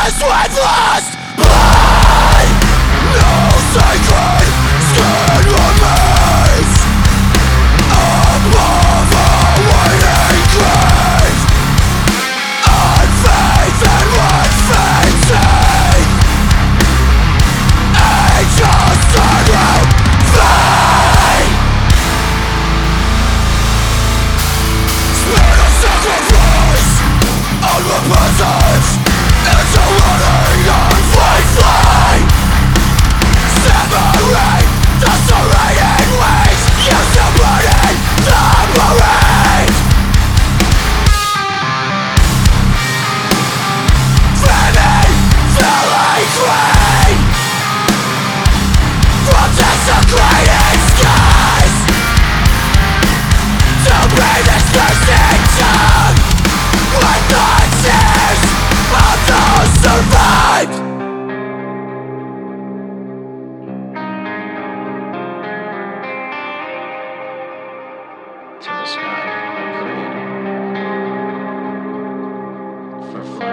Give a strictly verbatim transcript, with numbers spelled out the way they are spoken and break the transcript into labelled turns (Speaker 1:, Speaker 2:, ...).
Speaker 1: with lust, blood. No sacred skin remains above a waiting grave, on faith and what fate say. Angels turn round, fade. Spirit of sacrifice, unrepentant, into running on flight, flight. Separate the serrated wings, used to burning the parade. Famine, filling green, from desecrated skies, to be this thirsting tongue, with the tears of those survived.
Speaker 2: To the sky, I prayed for fire.